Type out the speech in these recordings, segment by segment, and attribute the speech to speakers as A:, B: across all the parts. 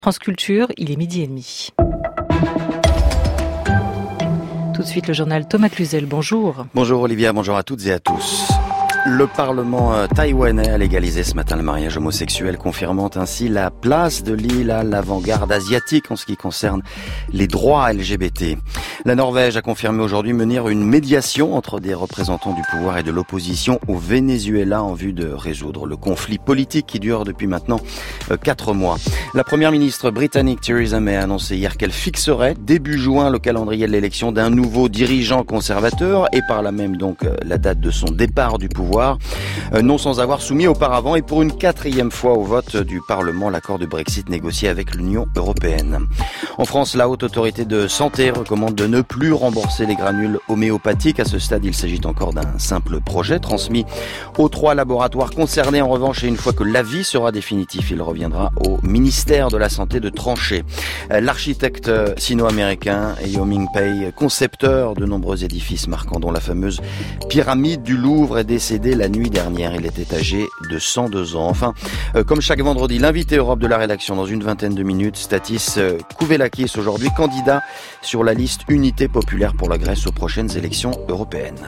A: France Culture, il est 12h30. Tout de suite, le journal Thomas Cluzel. Bonjour.
B: Bonjour Olivia, bonjour à toutes et à tous. Le Parlement taïwanais a légalisé ce matin le mariage homosexuel, confirmant ainsi la place de l'île à l'avant-garde asiatique en ce qui concerne les droits LGBT. La Norvège a confirmé aujourd'hui mener une médiation entre des représentants du pouvoir et de l'opposition au Venezuela en vue de résoudre le conflit politique qui dure depuis maintenant 4 mois. La première ministre britannique Theresa May a annoncé hier qu'elle fixerait début juin le calendrier de l'élection d'un nouveau dirigeant conservateur et par là même donc la date de son départ du pouvoir. Non sans avoir soumis auparavant et pour une 4e fois au vote du Parlement l'accord de Brexit négocié avec l'Union européenne. En France, la Haute Autorité de Santé recommande de ne plus rembourser les granules homéopathiques. À ce stade, il s'agit encore d'un simple projet transmis aux 3 laboratoires concernés. En revanche, et une fois que l'avis sera définitif, il reviendra au ministère de la Santé de trancher. L'architecte sino-américain Yao-Ming Pei, concepteur de nombreux édifices marquant dont la fameuse pyramide du Louvre, est décédé la nuit dernière. Il était âgé de 102 ans. Enfin, comme chaque vendredi, l'invité Europe de la rédaction dans une vingtaine de minutes, Stathis Kouvelakis, aujourd'hui candidat sur la liste Unité populaire pour la Grèce aux prochaines élections européennes.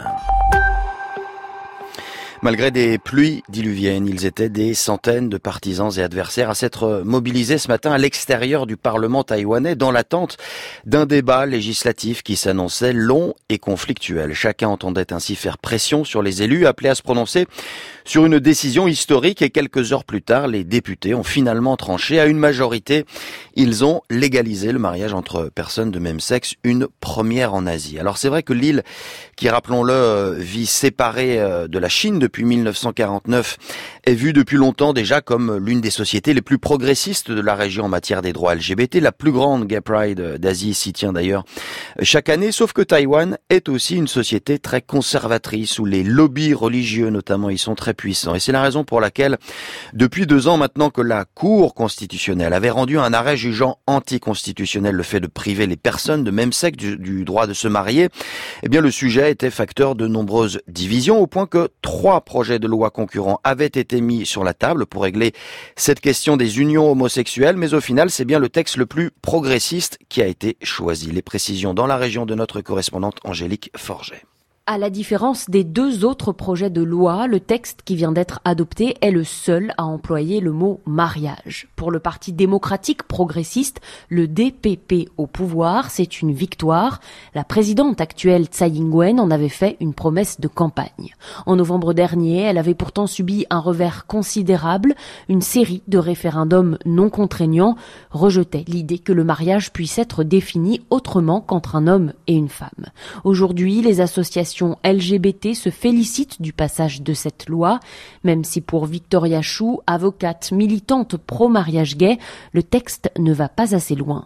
B: Malgré des pluies diluviennes, ils étaient des centaines de partisans et adversaires à s'être mobilisés ce matin à l'extérieur du Parlement taïwanais dans l'attente d'un débat législatif qui s'annonçait long et conflictuel. Chacun entendait ainsi faire pression sur les élus appelés à se prononcer sur une décision historique et quelques heures plus tard, les députés ont finalement tranché à une majorité. Ils ont légalisé le mariage entre personnes de même sexe, une première en Asie. Alors c'est vrai que l'île, qui rappelons-le, vit séparée de la Chine depuis 1949, est vue depuis longtemps déjà comme l'une des sociétés les plus progressistes de la région en matière des droits LGBT. La plus grande Gay Pride d'Asie s'y tient d'ailleurs chaque année, sauf que Taïwan est aussi une société très conservatrice où les lobbies religieux notamment y sont très puissants. Et c'est la raison pour laquelle, depuis 2 ans maintenant que la Cour constitutionnelle avait rendu un arrêt jugeant anticonstitutionnel le fait de priver les personnes de même sexe du droit de se marier, eh bien le sujet était facteur de nombreuses divisions au point que 3 projets de loi concurrents avaient été mis sur la table pour régler cette question des unions homosexuelles, mais au final c'est bien le texte le plus progressiste qui a été choisi. Les précisions dans la région de notre correspondante Angélique Forget.
C: À la différence des 2 autres projets de loi, le texte qui vient d'être adopté est le seul à employer le mot mariage. Pour le Parti démocratique progressiste, le DPP au pouvoir, c'est une victoire. La présidente actuelle Tsai Ing-wen en avait fait une promesse de campagne. En novembre dernier, elle avait pourtant subi un revers considérable. Une série de référendums non contraignants rejetait l'idée que le mariage puisse être défini autrement qu'entre un homme et une femme. Aujourd'hui, les associations LGBT se félicite du passage de cette loi, même si pour Victoria Chou, avocate militante pro-mariage gay, le texte ne va pas assez loin.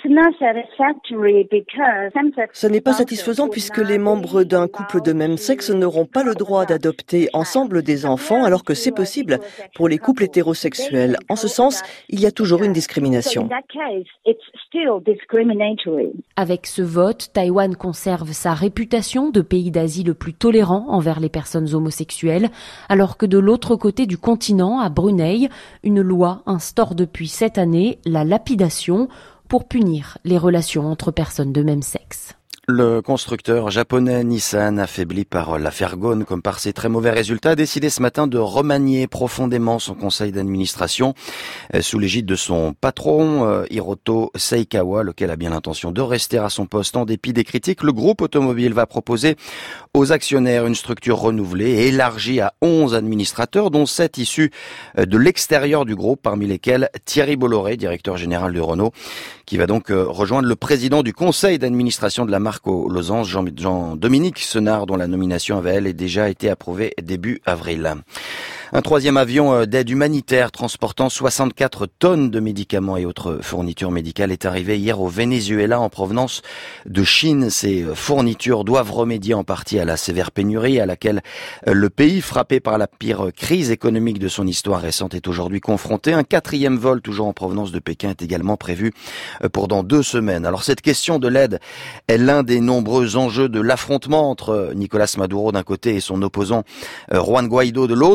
D: Ce n'est pas satisfaisant puisque les membres d'un couple de même sexe n'auront pas le droit d'adopter ensemble des enfants alors que c'est possible pour les couples hétérosexuels. En ce sens, il y a toujours une discrimination.
C: Avec ce vote, Taïwan conserve sa réputation de pays d'Asie le plus tolérant envers les personnes homosexuelles, alors que de l'autre côté du continent, à Brunei, une loi instaure depuis cette année la lapidation pour punir les relations entre personnes de même sexe.
B: Le constructeur japonais Nissan, affaibli par l'affaire Ghosn comme par ses très mauvais résultats, a décidé ce matin de remanier profondément son conseil d'administration sous l'égide de son patron Hiroto Seikawa, lequel a bien l'intention de rester à son poste en dépit des critiques. Le groupe automobile va proposer aux actionnaires une structure renouvelée et élargie à 11 administrateurs, dont 7 issus de l'extérieur du groupe, parmi lesquels Thierry Bolloré, directeur général de Renault, qui va donc rejoindre le président du conseil d'administration de la marque aux losanges, Jean-Dominique Senard, dont la nomination avait elle déjà été approuvée début avril. Un 3e avion d'aide humanitaire transportant 64 tonnes de médicaments et autres fournitures médicales est arrivé hier au Venezuela en provenance de Chine. Ces fournitures doivent remédier en partie à la sévère pénurie à laquelle le pays, frappé par la pire crise économique de son histoire récente, est aujourd'hui confronté. Un 4e vol, toujours en provenance de Pékin, est également prévu pour dans 2 semaines. Alors cette question de l'aide est l'un des nombreux enjeux de l'affrontement entre Nicolás Maduro d'un côté et son opposant Juan Guaidó de l'autre. En février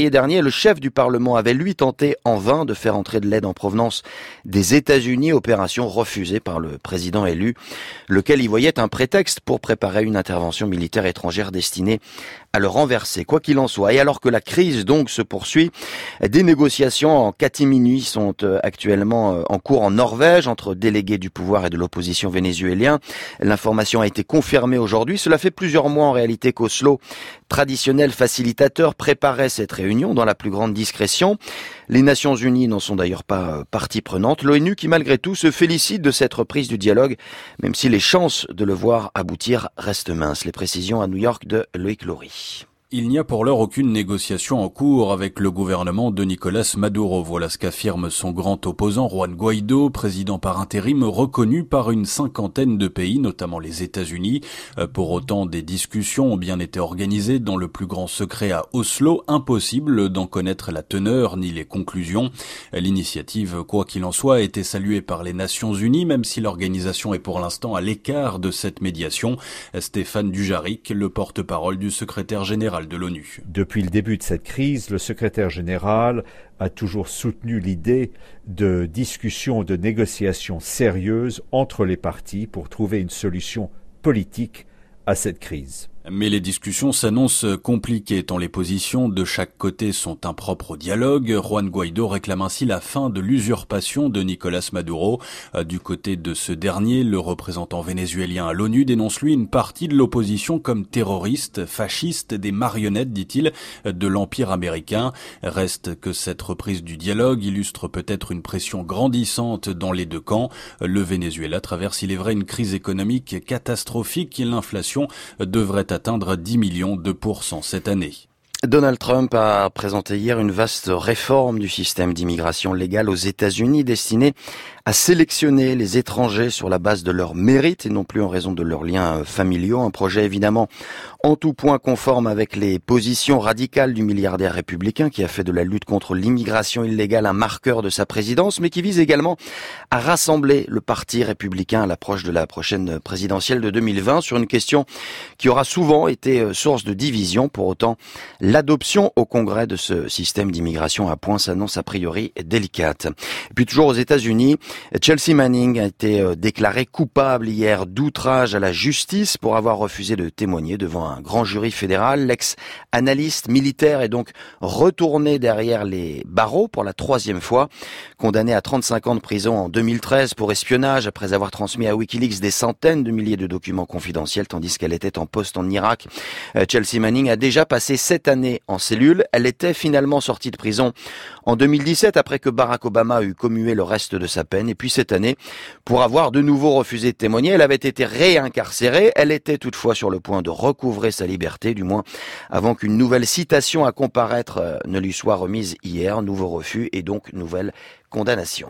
B: février dernier, le chef du Parlement avait lui tenté en vain de faire entrer de l'aide en provenance des États-Unis, opération refusée par le président élu, lequel y voyait un prétexte pour préparer une intervention militaire étrangère destinée à le renverser. Quoi qu'il en soit, et alors que la crise donc se poursuit, des négociations en catimini sont actuellement en cours en Norvège entre délégués du pouvoir et de l'opposition vénézuélien. L'information a été confirmée aujourd'hui. Cela fait plusieurs mois en réalité qu'Oslo, traditionnel facilitateur, préparait cette réunion dans la plus grande discrétion. Les Nations Unies n'en sont d'ailleurs pas partie prenante. L'ONU qui malgré tout se félicite de cette reprise du dialogue, même si les chances de le voir aboutir restent minces. Les précisions à New York de Loïc Laurie.
E: Il n'y a pour l'heure aucune négociation en cours avec le gouvernement de Nicolás Maduro. Voilà ce qu'affirme son grand opposant Juan Guaidó, président par intérim reconnu par une cinquantaine de pays, notamment les États-Unis. Pour autant, des discussions ont bien été organisées dans le plus grand secret à Oslo. Impossible d'en connaître la teneur ni les conclusions. L'initiative, quoi qu'il en soit, a été saluée par les Nations Unies, même si l'organisation est pour l'instant à l'écart de cette médiation. Stéphane Dujarric, le porte-parole du secrétaire général de l'ONU.
F: Depuis le début de cette crise, le secrétaire général a toujours soutenu l'idée de discussions, de négociations sérieuses entre les parties pour trouver une solution politique à cette crise.
E: Mais les discussions s'annoncent compliquées tant les positions de chaque côté sont impropres au dialogue. Juan Guaidó réclame ainsi la fin de l'usurpation de Nicolás Maduro. Du côté de ce dernier, le représentant vénézuélien à l'ONU dénonce lui une partie de l'opposition comme terroriste, fasciste, des marionnettes, dit-il, de l'Empire américain. Reste que cette reprise du dialogue illustre peut-être une pression grandissante dans les deux camps. Le Venezuela traverse, il est vrai, une crise économique catastrophique et l'inflation devrait atteindre 10 millions de % cette année.
B: Donald Trump a présenté hier une vaste réforme du système d'immigration légale aux États-Unis destinée à sélectionner les étrangers sur la base de leur mérite et non plus en raison de leurs liens familiaux. Un projet évidemment en tout point conforme avec les positions radicales du milliardaire républicain qui a fait de la lutte contre l'immigration illégale un marqueur de sa présidence, mais qui vise également à rassembler le parti républicain à l'approche de la prochaine présidentielle de 2020 sur une question qui aura souvent été source de division. Pour autant, l'adoption au Congrès de ce système d'immigration à points s'annonce a priori délicate. Et puis toujours aux États-Unis, Chelsea Manning a été déclarée coupable hier d'outrage à la justice pour avoir refusé de témoigner devant un grand jury fédéral. L'ex-analyste militaire est donc retourné derrière les barreaux pour la 3e fois. Condamnée à 35 ans de prison en 2013 pour espionnage après avoir transmis à Wikileaks des centaines de milliers de documents confidentiels tandis qu'elle était en poste en Irak. Chelsea Manning a déjà passé 7 années en cellule. Elle était finalement sortie de prison en 2017 après que Barack Obama eut commué le reste de sa peine. Et puis cette année, pour avoir de nouveau refusé de témoigner, elle avait été réincarcérée. Elle était toutefois sur le point de recouvrer sa liberté, du moins avant qu'une nouvelle citation à comparaître ne lui soit remise hier. Nouveau refus et donc nouvelle condamnation.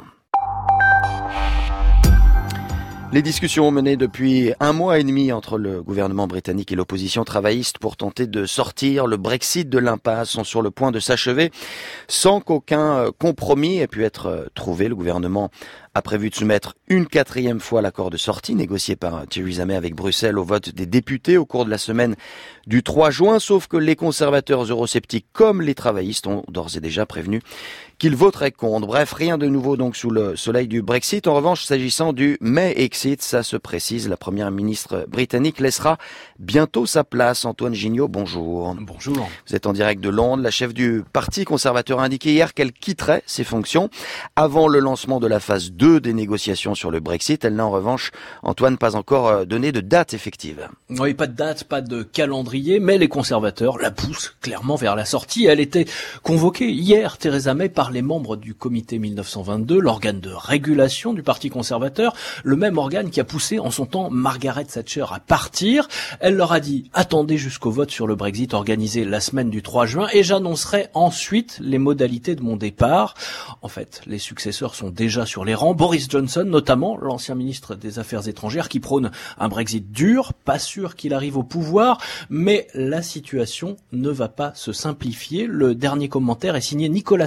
B: Les discussions menées depuis 1 mois et demi entre le gouvernement britannique et l'opposition travailliste pour tenter de sortir le Brexit de l'impasse sont sur le point de s'achever sans qu'aucun compromis ait pu être trouvé. Le gouvernement a prévu de soumettre une 4e fois l'accord de sortie négocié par Theresa May avec Bruxelles au vote des députés au cours de la semaine du 3 juin, sauf que les conservateurs eurosceptiques comme les travaillistes ont d'ores et déjà prévenu qu'ils voteraient contre. Bref, rien de nouveau donc sous le soleil du Brexit. En revanche, s'agissant du May-Exit, ça se précise, la première ministre britannique laissera bientôt sa place. Antoine Gignot, bonjour.
G: Bonjour.
B: Vous êtes en direct de Londres. La chef du Parti conservateur a indiqué hier qu'elle quitterait ses fonctions avant le lancement de la phase 2 des négociations sur le Brexit. Elle n'a en revanche, Antoine, pas encore donné de date effective.
G: Oui, pas de date, pas de calendrier, mais les conservateurs la poussent clairement vers la sortie. Elle était convoquée hier, Theresa May, par les membres du comité 1922, l'organe de régulation du Parti conservateur, le même organe qui a poussé en son temps Margaret Thatcher à partir. Elle leur a dit « Attendez jusqu'au vote sur le Brexit organisé la semaine du 3 juin et j'annoncerai ensuite les modalités de mon départ. » En fait, les successeurs sont déjà sur les rangs. Boris Johnson, notamment, l'ancien ministre des Affaires étrangères, qui prône un Brexit dur, pas sûr qu'il arrive au pouvoir, mais la situation ne va pas se simplifier. Le dernier commentaire est signé Nicola Sturgeon,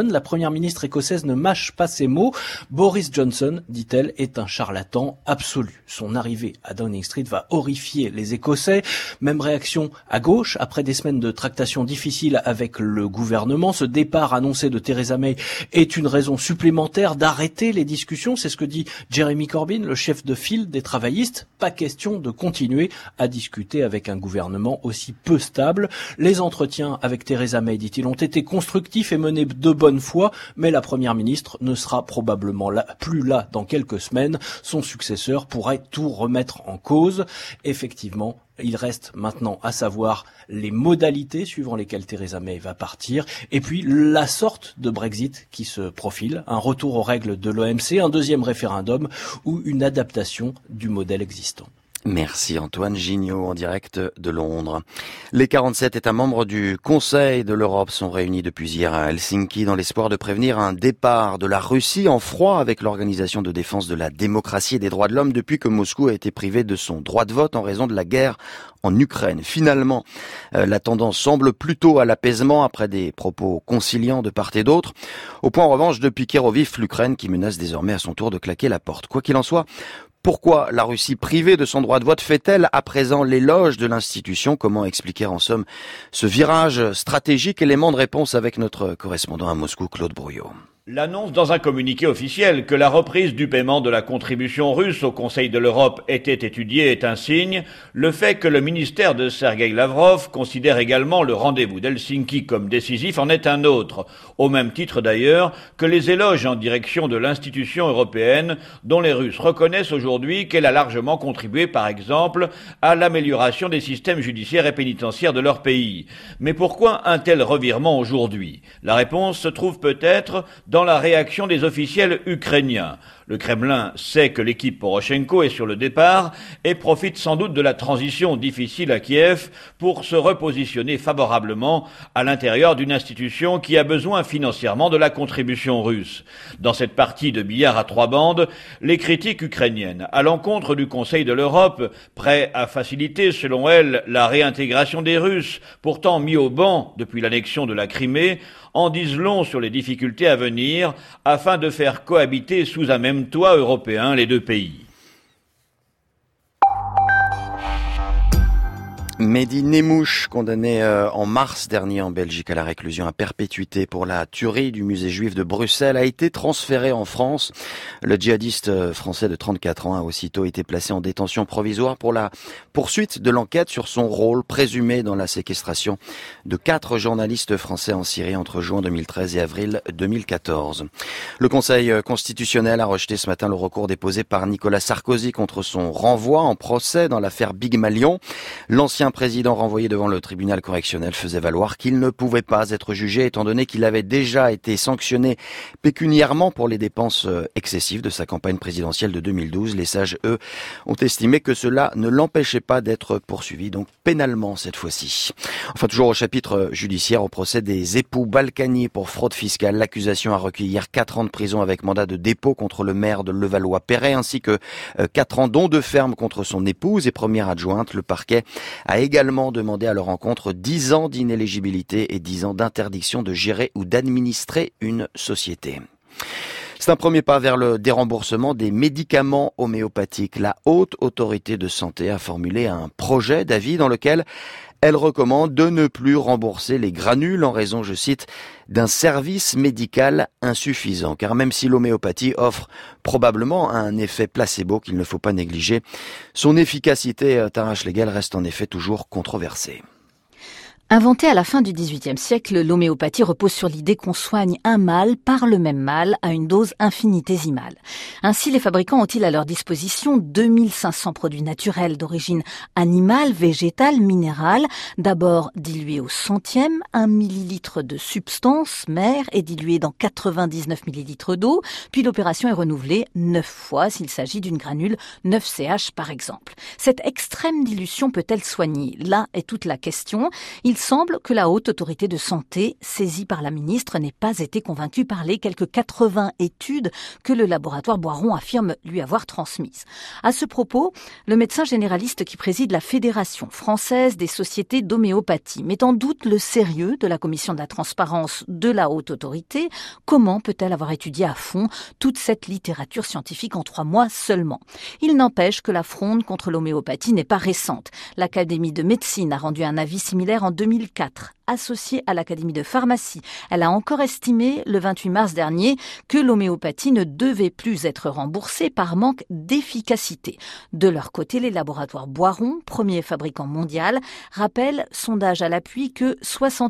G: Johnson. La première ministre écossaise ne mâche pas ses mots. Boris Johnson, dit-elle, est un charlatan absolu. Son arrivée à Downing Street va horrifier les Écossais. Même réaction à gauche, après des semaines de tractations difficiles avec le gouvernement. Ce départ annoncé de Theresa May est une raison supplémentaire d'arrêter les discussions. C'est ce que dit Jeremy Corbyn, le chef de file des travaillistes. Pas question de continuer à discuter avec un gouvernement aussi peu stable. Les entretiens avec Theresa May, dit-il, ont été constructifs et menés de bonne foi, mais la première ministre ne sera probablement plus là dans quelques semaines. Son successeur pourrait tout remettre en cause. Effectivement, il reste maintenant à savoir les modalités suivant lesquelles Theresa May va partir et puis la sorte de Brexit qui se profile, un retour aux règles de l'OMC, un deuxième référendum ou une adaptation du modèle existant.
B: Merci Antoine Gignot en direct de Londres. Les 47 États membres du Conseil de l'Europe sont réunis depuis hier à Helsinki dans l'espoir de prévenir un départ de la Russie en froid avec l'Organisation de défense de la démocratie et des droits de l'homme depuis que Moscou a été privé de son droit de vote en raison de la guerre en Ukraine. Finalement, la tendance semble plutôt à l'apaisement après des propos conciliants de part et d'autre, au point en revanche de piquer au vif l'Ukraine qui menace désormais à son tour de claquer la porte. Quoi qu'il en soit, pourquoi la Russie privée de son droit de vote fait-elle à présent l'éloge de l'institution ? Comment expliquer en somme ce virage stratégique ? Élément de réponse avec notre correspondant à Moscou, Claude Brouillot.
H: L'annonce dans un communiqué officiel que la reprise du paiement de la contribution russe au Conseil de l'Europe était étudiée est un signe. Le fait que le ministère de Sergueï Lavrov considère également le rendez-vous d'Helsinki comme décisif en est un autre, au même titre d'ailleurs que les éloges en direction de l'institution européenne dont les Russes reconnaissent aujourd'hui qu'elle a largement contribué par exemple à l'amélioration des systèmes judiciaires et pénitentiaires de leur pays. Mais pourquoi un tel revirement aujourd'hui ? La réponse se trouve peut-être dans la réaction des officiels ukrainiens. Le Kremlin sait que l'équipe Porochenko est sur le départ et profite sans doute de la transition difficile à Kiev pour se repositionner favorablement à l'intérieur d'une institution qui a besoin financièrement de la contribution russe. Dans cette partie de billard à trois bandes, les critiques ukrainiennes à l'encontre du Conseil de l'Europe, prêt à faciliter selon elles la réintégration des Russes, pourtant mis au ban depuis l'annexion de la Crimée, en disent long sur les difficultés à venir afin de faire cohabiter sous un même toit européen les deux pays.
B: Mehdi Nemmouche, condamné en mars dernier en Belgique à la réclusion à perpétuité pour la tuerie du musée juif de Bruxelles, a été transféré en France. Le djihadiste français de 34 ans a aussitôt été placé en détention provisoire pour la poursuite de l'enquête sur son rôle présumé dans la séquestration de 4 journalistes français en Syrie entre juin 2013 et avril 2014. Le Conseil constitutionnel a rejeté ce matin le recours déposé par Nicolas Sarkozy contre son renvoi en procès dans l'affaire Big Malion. L'ancien président renvoyé devant le tribunal correctionnel faisait valoir qu'il ne pouvait pas être jugé étant donné qu'il avait déjà été sanctionné pécuniairement pour les dépenses excessives de sa campagne présidentielle de 2012. Les sages, eux, ont estimé que cela ne l'empêchait pas d'être poursuivi, donc pénalement cette fois-ci. Enfin, toujours au chapitre judiciaire, au procès des époux Balkany pour fraude fiscale, l'accusation a requis hier 4 ans de prison avec mandat de dépôt contre le maire de Levallois-Perret ainsi que 4 ans don de ferme contre son épouse et première adjointe. Le parquet a également demandé à leur encontre 10 ans d'inéligibilité et 10 ans d'interdiction de gérer ou d'administrer une société. C'est un premier pas vers le déremboursement des médicaments homéopathiques. La Haute Autorité de Santé a formulé un projet d'avis dans lequel elle recommande de ne plus rembourser les granules en raison, je cite, d'un service médical insuffisant. Car même si l'homéopathie offre probablement un effet placebo qu'il ne faut pas négliger, son efficacité tarrache légale reste en effet toujours controversée.
I: Inventée à la fin du XVIIIe siècle, l'homéopathie repose sur l'idée qu'on soigne un mal par le même mal à une dose infinitésimale. Ainsi, les fabricants ont-ils à leur disposition 2500 produits naturels d'origine animale, végétale, minérale, d'abord dilués au centième, 1 millilitre de substance mère est dilué dans 99 millilitres d'eau, puis l'opération est renouvelée 9 fois s'il s'agit d'une granule 9CH par exemple. Cette extrême dilution peut-elle soigner ? Là est toute la question. Il Il semble que la Haute Autorité de Santé, saisie par la ministre, n'ait pas été convaincue par les quelques 80 études que le laboratoire Boiron affirme lui avoir transmises. À ce propos, le médecin généraliste qui préside la Fédération française des sociétés d'homéopathie met en doute le sérieux de la commission de la transparence de la Haute Autorité. Comment peut-elle avoir étudié à fond toute cette littérature scientifique en 3 mois seulement? Il n'empêche que la fronde contre l'homéopathie n'est pas récente. L'Académie de médecine a rendu un avis similaire en 2004. Associée à l'Académie de pharmacie, elle a encore estimé le 28 mars dernier que l'homéopathie ne devait plus être remboursée par manque d'efficacité. De leur côté, les laboratoires Boiron, premier fabricant mondial, rappellent, sondage à l'appui, que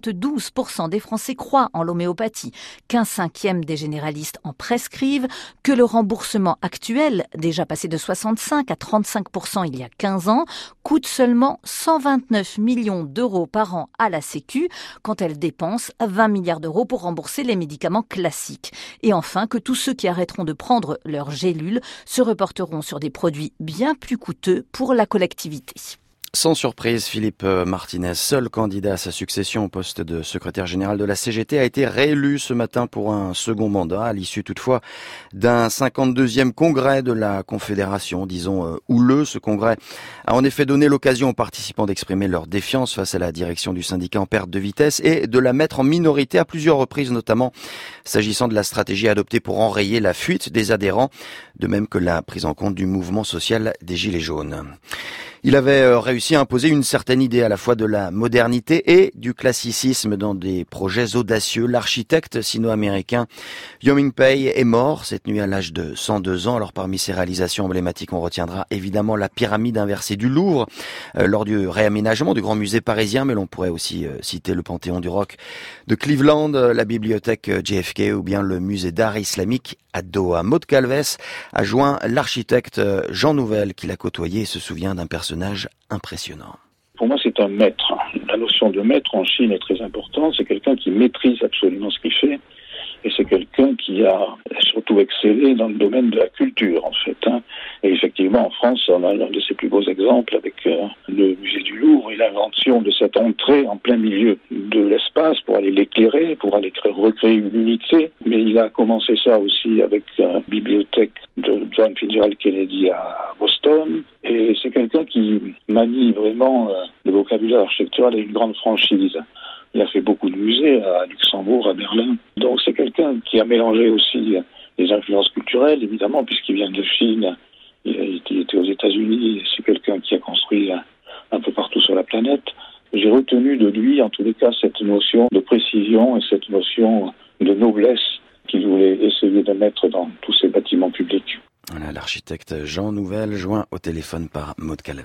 I: 72% des Français croient en l'homéopathie, qu'un 1/5 des généralistes en prescrivent, que le remboursement actuel, déjà passé de 65 à 35% il y a 15 ans, coûte seulement 129 millions d'euros par an à la Sécu, quand elle dépense 20 milliards d'euros pour rembourser les médicaments classiques. Et enfin, que tous ceux qui arrêteront de prendre leurs gélules se reporteront sur des produits bien plus coûteux pour la collectivité.
B: Sans surprise, Philippe Martinez, seul candidat à sa succession au poste de secrétaire général de la CGT, a été réélu ce matin pour un second mandat, à l'issue toutefois d'un 52e congrès de la Confédération, disons houleux. Ce congrès a en effet donné l'occasion aux participants d'exprimer leur défiance face à la direction du syndicat en perte de vitesse et de la mettre en minorité à plusieurs reprises, notamment s'agissant de la stratégie adoptée pour enrayer la fuite des adhérents, de même que la prise en compte du mouvement social des Gilets jaunes. Il avait réussi à imposer une certaine idée à la fois de la modernité et du classicisme dans des projets audacieux. L'architecte sino-américain Yo-Ming Pei est mort cette nuit à l'âge de 102 ans. Alors parmi ses réalisations emblématiques, on retiendra évidemment la pyramide inversée du Louvre lors du réaménagement du Grand Musée parisien, mais l'on pourrait aussi citer le Panthéon du Rock de Cleveland, la bibliothèque JFK ou bien le musée d'art islamique à Doha. Maud Calves a joint l'architecte Jean Nouvel qui l'a côtoyé et se souvient d'un personnage impressionnant.
J: Pour moi, c'est un maître. La notion de maître en Chine est très importante. C'est quelqu'un qui maîtrise absolument ce qu'il fait. Et c'est quelqu'un qui a surtout excellé dans le domaine de la culture, en fait. Et effectivement, en France, on a l'un de ses plus beaux exemples avec le musée du Louvre et l'invention de cette entrée en plein milieu de l'espace pour aller l'éclairer, pour aller recréer une unité. Mais il a commencé ça aussi avec la bibliothèque de John Fitzgerald Kennedy à Boston. Et c'est quelqu'un qui manie vraiment le vocabulaire architectural et une grande franchise. Il a fait beaucoup de musées à Luxembourg, à Berlin. Donc c'est quelqu'un qui a mélangé aussi les influences culturelles, évidemment, puisqu'il vient de Chine. Il était aux États-Unis. C'est quelqu'un qui a construit un peu partout sur la planète. J'ai retenu de lui, en tous les cas, cette notion de précision et cette notion de noblesse qu'il voulait essayer de mettre dans tous ces bâtiments publics.
B: Voilà, l'architecte Jean Nouvel, joint au téléphone par Maud Calves.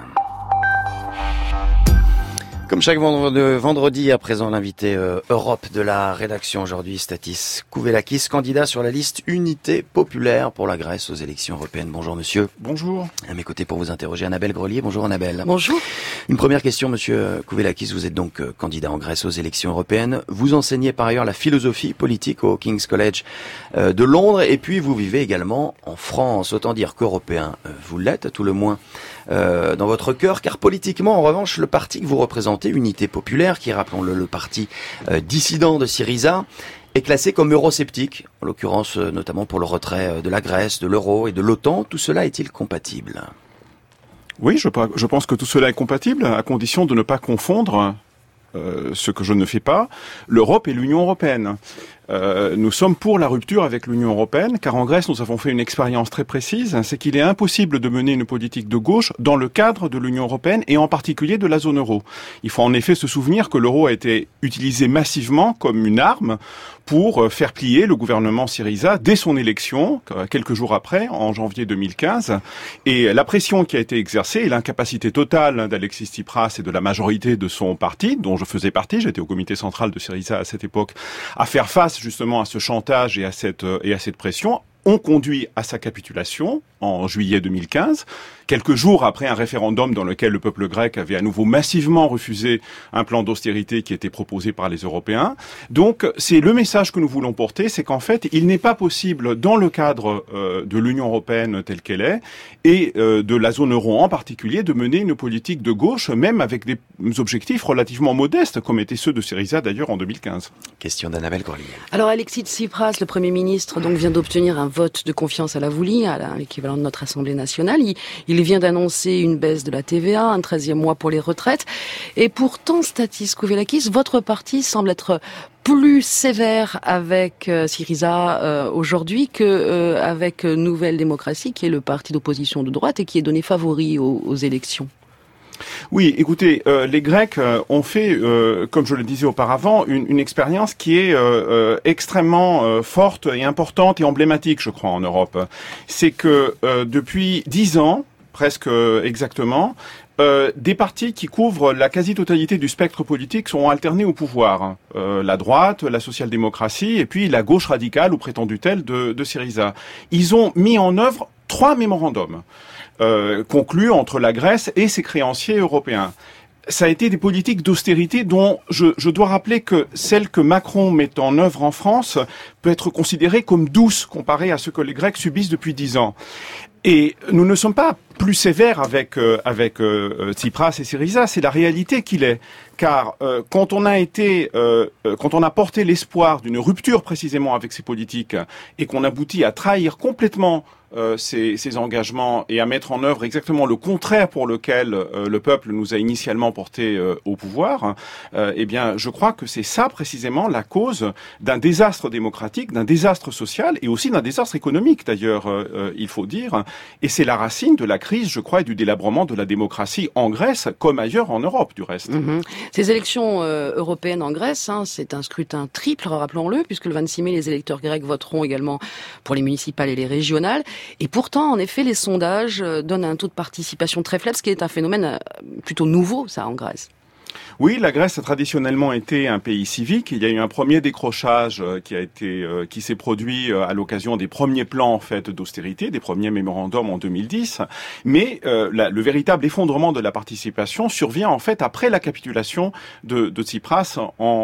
B: Comme chaque vendredi, à présent, l'invité Europe de la rédaction aujourd'hui, Stathis Kouvelakis, candidat sur la liste Unité populaire pour la Grèce aux élections européennes. Bonjour monsieur.
K: Bonjour.
B: À mes côtés pour vous interroger, Annabelle Grelier. Bonjour Annabelle.
A: Bonjour.
B: Une première question, monsieur Kouvelakis. Vous êtes donc candidat en Grèce aux élections européennes. Vous enseignez par ailleurs la philosophie politique au King's College de Londres. Et puis vous vivez également en France. Autant dire qu'européen, vous l'êtes à tout le moins dans votre cœur, car politiquement, en revanche, le parti que vous représentez, Unité populaire, qui est, rappelons-le, le parti dissident de Syriza, est classé comme eurosceptique, en l'occurrence notamment pour le retrait de la Grèce, de l'euro et de l'OTAN. Tout cela est-il compatible ?
K: Oui, je pense que tout cela est compatible, à condition de ne pas confondre ce que je ne fais pas, l'Europe et l'Union européenne. Nous sommes pour la rupture avec l'Union européenne, car en Grèce, nous avons fait une expérience très précise, c'est qu'il est impossible de mener une politique de gauche dans le cadre de l'Union européenne et en particulier de la zone euro. Il faut en effet se souvenir que l'euro a été utilisé massivement comme une arme pour faire plier le gouvernement Syriza dès son élection, quelques jours après, en janvier 2015. Et la pression qui a été exercée et l'incapacité totale d'Alexis Tsipras et de la majorité de son parti, dont je faisais partie, j'étais au comité central de Syriza à cette époque, à faire face justement à ce chantage et à cette pression, ont conduit à sa capitulation en juillet 2015, quelques jours après un référendum dans lequel le peuple grec avait à nouveau massivement refusé un plan d'austérité qui était proposé par les Européens. Donc, c'est le message que nous voulons porter, c'est qu'en fait, il n'est pas possible, dans le cadre de l'Union européenne telle qu'elle est, et de la zone euro en particulier, de mener une politique de gauche, même avec des objectifs relativement modestes, comme étaient ceux de Syriza d'ailleurs en 2015.
B: Question d'Annabelle Corlier.
L: Alors Alexis Tsipras, le Premier ministre, donc vient d'obtenir un vote de confiance à la Voulie, à l'équivalent de notre Assemblée nationale. Il vient d'annoncer une baisse de la TVA, un 13e mois pour les retraites. Et pourtant, Stathis Skouvelakis, votre parti semble être plus sévère avec Syriza aujourd'hui que avec Nouvelle Démocratie, qui est le parti d'opposition de droite et qui est donné favori aux élections.
K: Oui, écoutez, les Grecs ont fait, comme je le disais auparavant, une expérience qui est extrêmement forte et importante et emblématique, je crois, en Europe. C'est que depuis 10 ans, presque exactement, des partis qui couvrent la quasi-totalité du spectre politique sont alternés au pouvoir. La droite, la social-démocratie et puis la gauche radicale ou prétendue telle de Syriza. Ils ont mis en œuvre 3 mémorandums conclus entre la Grèce et ses créanciers européens. Ça a été des politiques d'austérité dont je dois rappeler que celle que Macron met en œuvre en France peut être considérée comme douce comparée à ce que les Grecs subissent depuis 10 ans. Et nous ne sommes pas plus sévères avec Tsipras et Syriza, c'est la réalité qu'il est. Car quand on a porté l'espoir d'une rupture précisément avec ces politiques et qu'on aboutit à trahir complètement ces engagements et à mettre en œuvre exactement le contraire pour lequel le peuple nous a initialement portés au pouvoir, eh bien, je crois que c'est ça précisément la cause d'un désastre démocratique, d'un désastre social et aussi d'un désastre économique d'ailleurs, il faut dire. Et c'est la racine de la crise, je crois, et du délabrement de la démocratie en Grèce comme ailleurs en Europe, du reste.
L: Mmh. Ces élections européennes en Grèce, c'est un scrutin triple, rappelons-le, puisque le 26 mai, les électeurs grecs voteront également pour les municipales et les régionales. Et pourtant, en effet, les sondages donnent un taux de participation très faible, ce qui est un phénomène plutôt nouveau, ça, en Grèce.
K: Oui, la Grèce a traditionnellement été un pays civique. Il y a eu un premier décrochage qui s'est produit à l'occasion des premiers plans en fait d'austérité, des premiers mémorandums en 2010. Mais le véritable effondrement de la participation survient en fait après la capitulation de Tsipras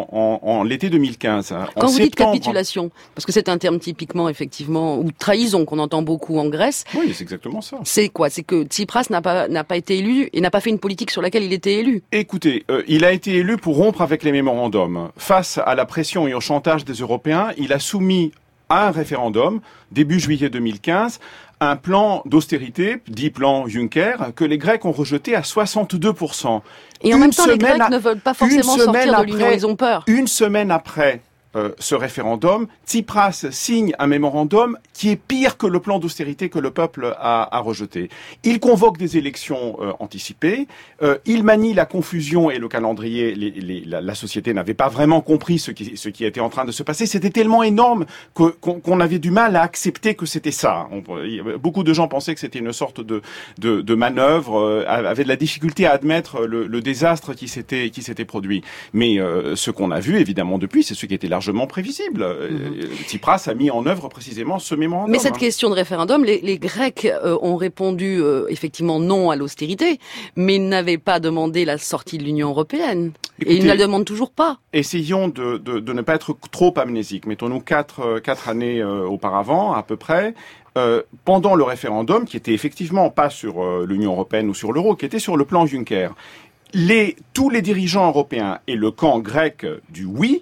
K: en l'été 2015.
L: Quand vous dites capitulation, parce que c'est un terme typiquement effectivement ou trahison qu'on entend beaucoup en Grèce.
K: Oui, c'est exactement ça.
L: C'est quoi? C'est que Tsipras n'a pas été élu et n'a pas fait une politique sur laquelle il était élu.
K: Écoutez, il a été élu pour rompre avec les mémorandums. Face à la pression et au chantage des Européens, il a soumis à un référendum, début juillet 2015, un plan d'austérité, dit plan Juncker, que les Grecs ont rejeté à 62%.
L: Et en même temps, les Grecs ne veulent pas forcément sortir de l'Union, ils ont peur.
K: Une semaine après ce référendum, Tsipras signe un mémorandum qui est pire que le plan d'austérité que le peuple a rejeté. Il convoque des élections anticipées, il manie la confusion et le calendrier. La société n'avait pas vraiment compris ce qui était en train de se passer. C'était tellement énorme qu'on avait du mal à accepter que c'était ça. Beaucoup de gens pensaient que c'était une sorte de manœuvre, avaient de la difficulté à admettre le désastre qui s'était produit. Mais ce qu'on a vu évidemment depuis, c'est ce qui était largement prévisible. Tsipras a mis en œuvre précisément ce mémorandum.
L: Mais cette question de référendum, les Grecs ont répondu effectivement non à l'austérité, mais ils n'avaient pas demandé la sortie de l'Union européenne. Écoutez, et ils ne la demandent toujours pas.
K: Essayons de ne pas être trop amnésiques. Mettons-nous 4 années auparavant, à peu près. Pendant le référendum, qui était effectivement pas sur l'Union européenne ou sur l'euro, qui était sur le plan Juncker, tous les dirigeants européens et le camp grec du oui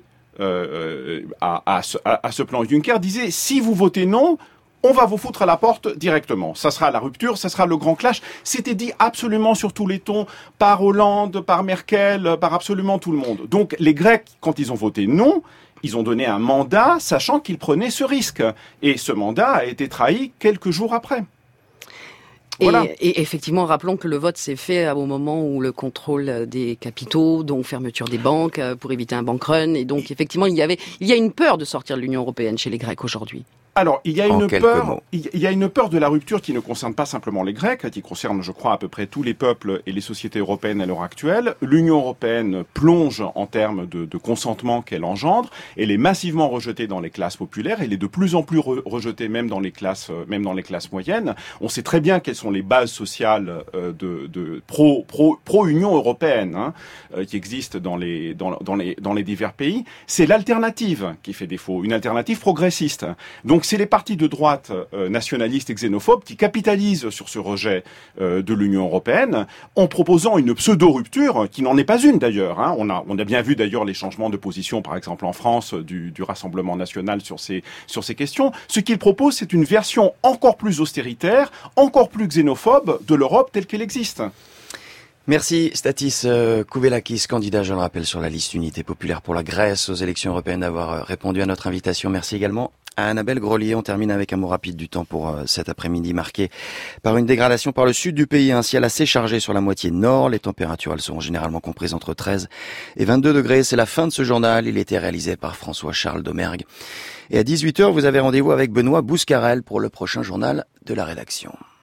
K: à ce plan Juncker disait si vous votez non, on va vous foutre à la porte directement. Ça sera la rupture, ça sera le grand clash. C'était dit absolument sur tous les tons, par Hollande, par Merkel, par absolument tout le monde. Donc les Grecs, quand ils ont voté non, ils ont donné un mandat sachant qu'ils prenaient ce risque. Et ce mandat a été trahi quelques jours après. Voilà.
L: Et effectivement, rappelons que le vote s'est fait au moment où le contrôle des capitaux, donc fermeture des banques pour éviter un bank run. Et donc, effectivement, il y a une peur de sortir de l'Union européenne chez les Grecs aujourd'hui.
K: Alors, il y a une peur de la rupture qui ne concerne pas simplement les Grecs, qui concerne, je crois, à peu près tous les peuples et les sociétés européennes à l'heure actuelle. L'Union européenne plonge en termes de consentement qu'elle engendre. Elle est massivement rejetée dans les classes populaires. Elle est de plus en plus rejetée même dans les classes moyennes. On sait très bien quelles sont les bases sociales de pro-Union européenne qui existent dans les divers pays. C'est l'alternative qui fait défaut, une alternative progressiste. Donc c'est les partis de droite nationalistes et xénophobes qui capitalisent sur ce rejet de l'Union européenne en proposant une pseudo-rupture qui n'en est pas une d'ailleurs. On a bien vu d'ailleurs les changements de position, par exemple en France, du Rassemblement national sur ces questions. Ce qu'ils proposent, c'est une version encore plus austéritaire, encore plus xénophobe de l'Europe telle qu'elle existe.
B: Merci Stathis Kouvelakis, candidat, je le rappelle, sur la liste Unité populaire pour la Grèce aux élections européennes, d'avoir répondu à notre invitation. Merci également à Annabelle Grelier. On termine avec un mot rapide du temps pour cet après-midi marqué par une dégradation par le sud du pays. Un ciel assez chargé sur la moitié nord. Les températures, elles seront généralement comprises entre 13 et 22 degrés. C'est la fin de ce journal. Il était réalisé par François-Charles Domergue. Et à 18h, vous avez rendez-vous avec Benoît Bouscarel pour le prochain journal de la rédaction.